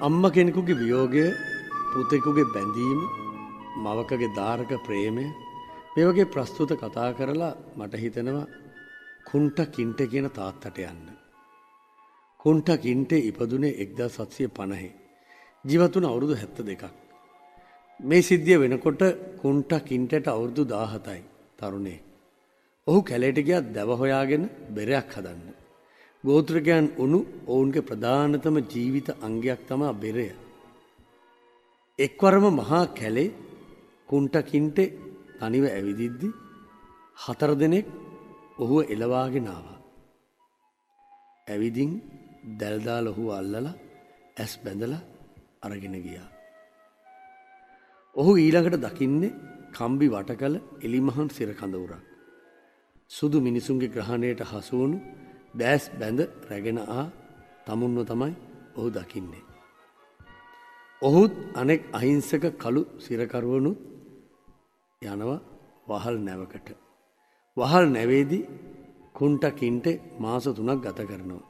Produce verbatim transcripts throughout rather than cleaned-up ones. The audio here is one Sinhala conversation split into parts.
අම්මා කෙනෙකුගේ වියෝගය, පුතෙකුගේ බැඳීම, මවකගේ දාරක ප්‍රේමය මේ වගේ ප්‍රස්තුත කතා කරලා මට හිතෙනවා කුන්ටා කින්ටේ කියන තාත්තට යන්න. කුන්ටා කින්ටේ ඉපදුනේ එක්දාස් හත්සිය පනහේ. ජීවත් වුණ අවුරුදු හැත්තෑ දෙකක්. මේ සිද්ධිය වෙනකොට කුන්ටා කින්ටේට අවුරුදු දාහතයි තරුණයෙක්. ඔහු කැලේට ගියා දැව හොයාගෙන බෙරයක් හදන්න. ගෝත්‍රිකයන් උණු ඔවුන්ගේ ප්‍රධානතම ජීවිත අංගයක් තමයි බෙරය. එක්වරම මහා කැලේ කුන්ටා කින්ටේ තනිව ඇවිදිද්දි හතර දෙනෙක් ඔහුව එළවාගෙන ආවා. ඇවිදින් දැල් දාලා ඔහුව අල්ලලා ඇස් බැඳලා අරගෙන ගියා. ඔහු ඊළඟට දකින්නේ කම්බි වටකල එලිමහන් සිර කඳවුරක්. සුදු මිනිසුන්ගේ ග්‍රහණයට හසු වුණු දැස් බැඳ රැගෙන ආ තමුන්ව තමයි ඔහු දකින්නේ. ඔහුත් අනෙක් අහිංසක කළු සිරකරුවනුත් යනවා වහල් නැවකට. වහල් නැවේදී කුන්ටා කින්ටේ මාස තුනක් ගත කරනවා.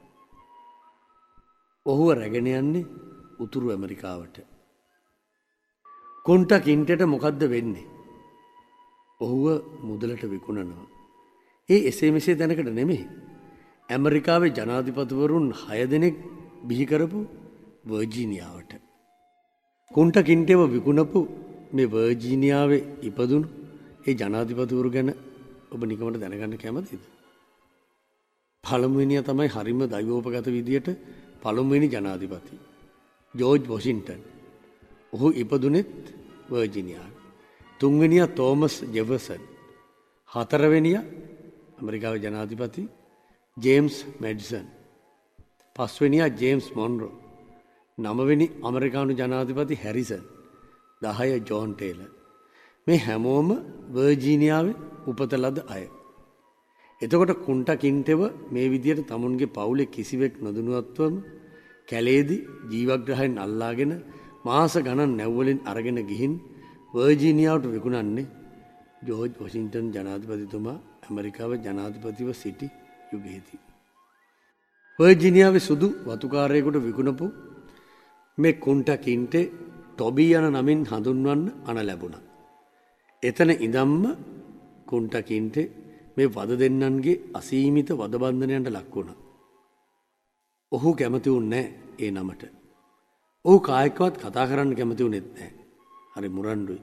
ඔහුව රැගෙන යන්නේ උතුරු ඇමරිකාවට. කුන්ටා කින්ටේට මොකද්ද වෙන්නේ? ඔහුව මුදලට විකුණනවා. ඒ එසේ මෙසේ දැනකට නෙමෙයි. ඇමරිකාවේ ජනාධිපතිවරුන් හය දෙනෙක් බිහි කරපු වර්ජීනියාවට. කුන්ටා කින්ටේව විකුණපු මේ වර්ජීනියාවේ ඉපදුණු ඒ ජනාධිපතිවරු ගැන ඔබ නිකමට දැනගන්න කැමතිද? පළමුවෙනියා තමයි හරිම දෛවෝපගත විදියට පළමුවෙනි ජනාධිපති ජෝර්ජ් වොෂින්ටන්. ඔහු ඉපදුනේත් වර්ජීනියාවේ. තුන්වෙනියා තෝමස් ජෙෆර්සන්. හතරවෙනියා ඇමරිකාවේ ජනාධිපති ජේම්ස් මැඩිසන්. පස්වෙනියා ජේම්ස් මොන්රෝ. නවවෙනි ඇමරිකානු ජනාධිපති හැරිසන්. දහය ජෝන් ටේලර්. මේ හැමෝම වර්ජීනියාවේ උපත ලද අය. එතකොට කුන්ටා කින්ටේව මේ විදියට තමුන්ගේ පවුලේ කිසිවෙක් නොදැනුවත්වම කැලේදී ජීවග්‍රහයෙන් අල්ලාගෙන මාස ගණන් නැව්වලින් අරගෙන ගිහින් වර්ජීනියාවට විකුණන්නේ ජෝර්ජ් වොෂින්ටන් ජනාධිපතිතුමා ඇමරිකාවේ ජනාධිපතිව සිටි යුගයේදී. වර්ජීනියාවේ සුදු වතුකාරයෙකුට විකුණපු මේ කුන්ටා කින්ටේ ටොබී යන නමින් හඳුන්වන්න අණ ලැබුණා. එතන ඉඳන්ම කුන්ටා කින්ටේ මේ වද දෙන්නන්ගේ අසීමිත වදබන්ධනයන්ට ලක් වුණා. ඔහු කැමති වුණේ නැහැ ඒ නමට. ඔහු කායිකවත් කතා කරන්න කැමති වුණෙත් නැහැ. හරි මුරණ්ඩුයි.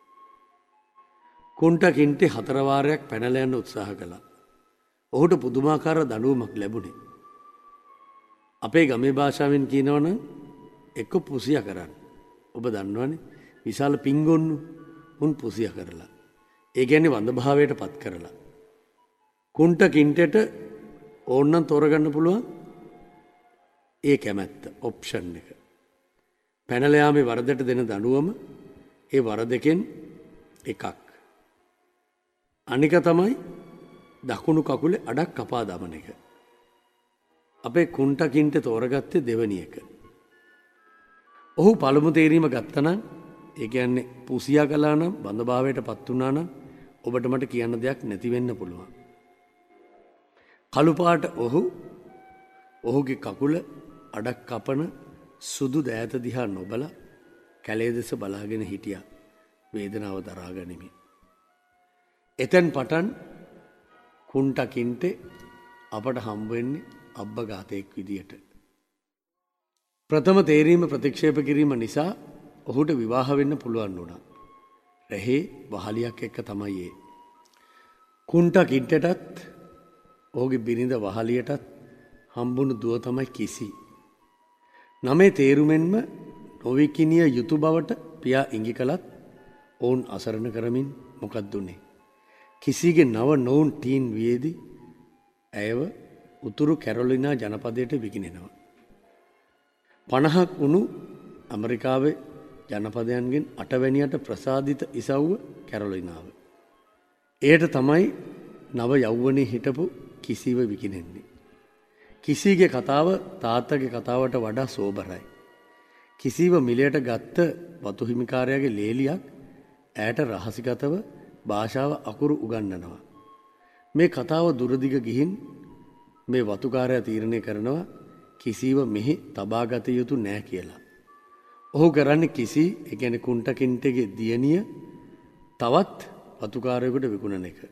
කුන්ටා කින්ටේ හතර වාරයක් පැනලා යන්න උත්සාහ කළා. ඔහුට පුදුමාකාර දඬුවමක් ලැබුණේ. අපේ ගමේ භාෂාවෙන් කියනවනම් එක්ක පුසියා කරන්න. ඔබ දන්නවනේ විශාල පිංගොන්නු උන් පුසියා කරලා. ඒ කියන්නේ වඳ භාවයට පත් කරලා. කුන්ටා කින්ටේට ඕන්නම් තෝරගන්න පුළුවන් ඒ කැමැත්ත ඔප්ෂන් එක. පැනලා යාමේ වරදට දෙන දඬුවම ඒ වරදකෙන් එකක්. අනික තමයි දකුණු කකුලේ අඩක් කපා දමන එක. අපේ කුන්ටා කින්ටේ තෝරගත්තේ දෙවැනි එක. ඔහු පළමු තේරීම ගත්තනම් ඒ කියන්නේ පුසියා කළා නම් බඳභාවයට පත් වුණා නම් ඔබට මට කියන්න දෙයක් නැති වෙන්න පුළුවන්. කළු පාට ඔහු ඔහුගේ කකුල අඩක් කපන සුදු දෑත දිහා නොබලා කැලේ දෙස බලාගෙන හිටියා වේදනාව දරා ගනිමින්. එතෙන් පටන් කුන්ටා කින්ටේ අපට හම්බ වෙන්නේ අබ්බඝාතයෙක් විදියට. ප්‍රථම තේරීම ප්‍රතික්ෂේප කිරීම නිසා ඔහුට විවාහ වෙන්න පුළුවන් වුණා. රැහේ වහලියක් එක්ක තමයි ඒ. කුන්ටා කින්ටේටත් ඔහුගේ බිරිඳ වහලියටත් හම්බුණු දුව තමයි කිසි. නමේ තේරුමෙන්ම නොවිකිනිය යුතු බවට පියා ඉඟි කළත් ඔවුන් අසරණ කරමින් මොකක්ද උනේ? කිසිගේ නව නොවුන් ටීන් වියේදී ඇයව උතුරු කැරොලිනා ජනපදයට විකිනෙනවා. පනහක් වුණු ඇමරිකාවේ ජනපදයන්ගෙන් අටවැනියට ප්‍රසාදිත ඉසව්ව කැරොලිනාව. එයට තමයි නව යෞවනයේ හිටපු කිසිව විකිනෙන්නේ. කිසිගේ කතාව තාත්තගේ කතාවට වඩා සෝබරයි. කිසිව මිලයට ගත්ත වතු හිමිකාරයාගේ ලේලියක් ඈට රහසිගතව භාෂාව අකුරු උගන්වනවා. මේ කතාව දුරදිග ගිහින් මේ වතුකාරයා තීරණය කරනවා කිසිව මෙහි තබාගත යුතු නෑ කියලා. ඔහු කරන්නේ කිසි ඒ කියන්නේ කුන්ට කින්ටගේ දියණිය තවත් වතුකාරයෙකුට විකුණන එක.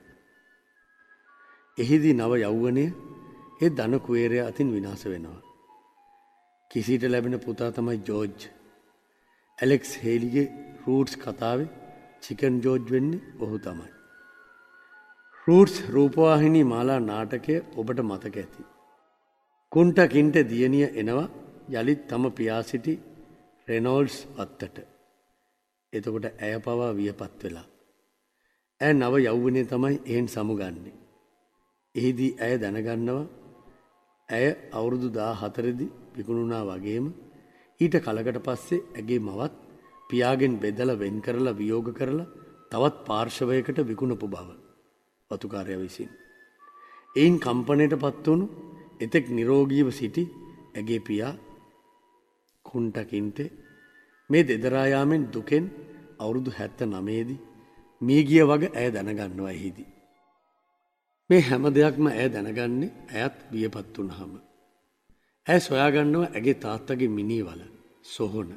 එහිදී නව යෞවනය ඒ ධන කුවේරයා අතින් විනාශ වෙනවා. කිසිට ලැබෙන පුතා තමයි ජෝර්ජ්. ඇලෙක්ස් හේලිගේ රූට්ස් කතාවේ චිකන් ජෝර්ජ් වෙන්නේ ඔහු තමයි. රූට්ස් රූපවාහිනී මාලා නාටකය ඔබට මතක ඇති. කුන්ට කින්ට දියණිය එනවා යළිත් තම පියා සිටි රෙනෝල්ඩ්ස් අත්තට. එතකොට ඇය පවා වියපත් වෙලා. ඇය නව යෞවනය තමයි එහෙන් සමුගන්නේ. එහිදී ඇය දැනගන්නවා ඇය අවුරුදු දාහතරදී විකුණුණා වගේම ඊට කලකට පස්සේ ඇගේ මවත් පියාගෙන් බෙදලා වෙන් කරලා වියෝග කරලා තවත් පාර්ශවයකට විකුණපු බව වතුකාරයා විසින්. එයින් කම්පණයට පත් වුණු එතෙක් නිරෝගීව සිටි ඇගේ පියා කුන්ට කින්ටේ මේ දෙදරා යාමෙන් දුකෙන් අවුරුදු හැත්තනවයේදී මිය ගිය වගේ ඇය දැනගන්නවා එහිදී. මේ හැම දෙයක්ම ඇය දැනගන්නේ ඇයත් බියපත් වුණාම. ඇය සොයාගන්නවා ඇගේ තාත්තගේ මිනිවල සොහොන.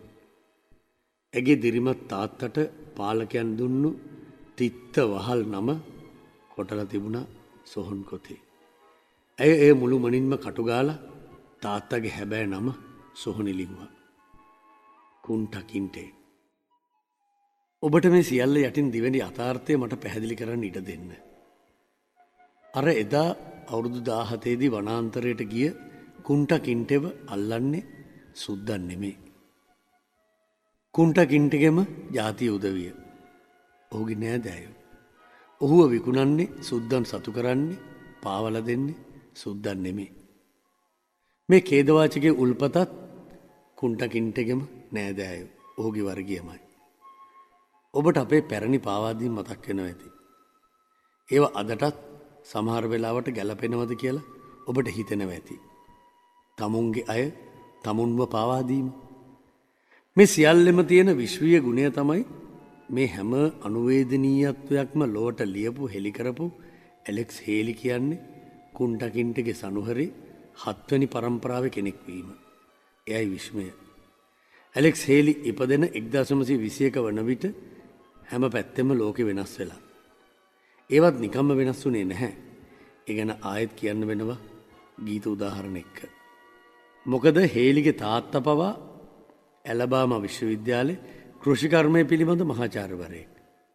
ඇගේ දිරිමත් තාත්තට පාලකයන් දුන්නු තිත්ත වහල් නම කොටලා තිබුණා සොහොන් කොතේ. ඇය ඒ මුළු මනින්ම කටුගාලා තාත්තගේ හැබෑ නම සොහොනි ලිව්වා. කුන්ට කින්ටේ. ඔබට මේ සියල්ල යටින් දිවෙන යථාර්ථය මට පැහැදිලි කරන්න ඉඩ දෙන්න. අර එදා අවුරුදු දාහතේදී වනාන්තරයට ගිය කුන්ට කින්ටෙව අල්ලන්නේ සුද්දන් නෙමේ. කුන්ට කින්ටගෙම ජාතිය උදවිය. ඔහුගේ නෑදෑයෝ. ඔහුව විකුණන්නේ සුද්දන් සතු කරන්නේ පාවල දෙන්නේ සුද්දන් නෙමේ. මේ ඛේදවාචකයේ උල්පතත් කුන්ට කින්ටගෙම නෑදෑයෝ. ඔහුගේ වර්ගයමයි. ඔබට අපේ පැරණි පාවාදීම් මතක් වෙනවා ඇති. ඒව අදටත් සමහර වෙලාවට ගැලපෙනවද කියලා ඔබට හිතෙනවා ඇති. තමුන්ගේ අය තමුන්ව පාවාදීම. මේ සියල්ලෙම තියෙන විශ්වීය ගුණය තමයි මේ හැම අනුවේදනීයත්වයක්ම ලොවට ලියපු හෙළි කරපු ඇලෙක්ස් හේලි කියන්නේ කුන්ට කින්ටගේ සනුහරේ හත්වැනි පරම්පරාවේ කෙනෙක් වීම. එයයි විශ්මය. ඇලෙක්ස් හේලි ඉපදෙන එක්දාස් නවසිය විසි එක වන විට හැම පැත්තෙම ලෝකෙ වෙනස් වෙලා. ඒවත් නිකම්ම වෙනස් වුණේ නැහැ. ඒ ගැන ආයෙත් කියන්න වෙනවා ගීත උදාහරණ එක්ක. මොකද හේලිගේ තාත්තා පවා ඇලබාමා විශ්වවිද්‍යාලේ කෘෂිකර්මය පිළිබඳ මහාචාර්යවරයෙක්.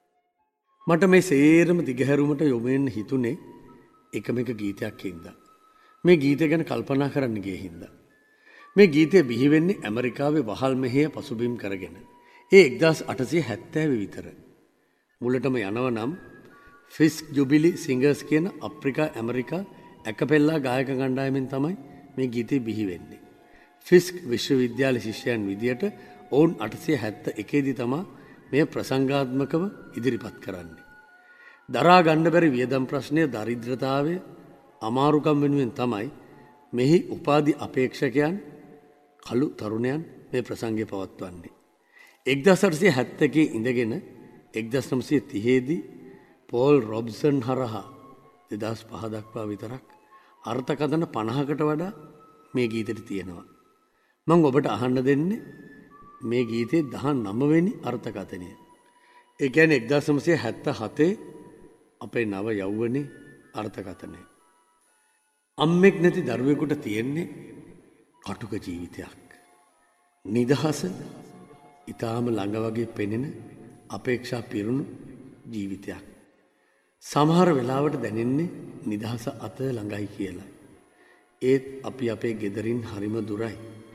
මට මේ සේරම දිගහැරුමට යොමු වෙන්න හිතුනේ එකම එක ගීතයක් හින්දා. මේ ගීතය ගැන කල්පනා කරන්න ගිය හින්දා. මේ ගීතය බිහි වෙන්නේ ඇමරිකාවේ වහල් මෙහෙය පසුබිම් කරගෙන. ඒ එක්දාස් අටසිය හැත්තෑව විතර. මුලටම යනව නම් ෆිස්ක් ජුබිලි සිංගර්ස් කියන අප්‍රිකා ඇමරිකා ඇකපෙල්ලා ගායක කණ්ඩායමෙන් තමයි මේ ගීතය බිහි වෙන්නේ. ෆිස්ක් විශ්වවිද්‍යාල ශිෂ්‍යයන් විදියට ඔවුන් අටසිය හැත්ත එකේදී තමා මෙය ප්‍රසංගාත්මකව ඉදිරිපත් කරන්නේ. දරා ගන්න බැරි වියදම් ප්‍රශ්නය දරිද්‍රතාවය අමාරුකම් වෙනුවෙන් තමයි මෙහි උපාධි අපේක්ෂකයන් කළු තරුණයන් මේ ප්‍රසංගය පවත්වන්නේ. එක්දාස් අටසිය හැත්ත එකේ ඉඳගෙන එක්දාස් නවසිය තිහේදී පෝල් රොබ්සන් හරහා දෙදහස් පහ දක්වා විතරක් අර්ථකථන පනහකට වඩා මේ ගීතෙට තියෙනවා. මම ඔබට අහන්න දෙන්නේ මේ ගීතේ දහනවය වෙනි අර්ථකථනය. ඒ කියන්නේ එක්දාස් නවසිය හැත්ත හතේ අපේ නව යෞවනේ අර්ථකථනය. අම්මෙක් නැති දරුවෙකුට තියෙන්නේ කටුක ජීවිතයක්. නිදහස ඊටාම ළඟ වගේ පෙනෙන අපේක්ෂා පිරුණු ජීවිතයක්. සමහර වෙලාවට දැනෙන්නේ නිදහස අත ළඟයි කියලා. ඒත් අපි අපේ ගෙදරින් හරිම දුරයි.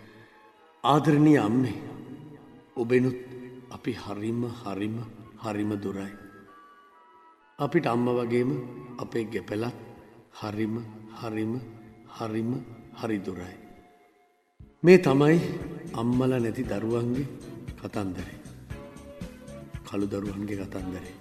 ආදරණීය අම්මේ ඔබෙනුත් අපි හරිම හරිම හරිම දුරයි. අපිට අම්ම වගේම අපේ ගෙපලත් හරිම හරිම හරිම හරි දුරයි. මේ තමයි අම්මලා නැති දරුවන්ගේ කතන්දරේ. කළු දරුවන්ගේ කතන්දරේ.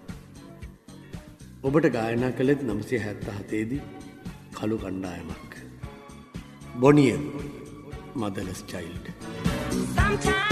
ඔබට ගායනා කළෙත් නවසිය හැත්ත හතේදී කළු කණ්ඩායමක්. බොනියම් මදර්ස් චයිල්ඩ්. Sometimes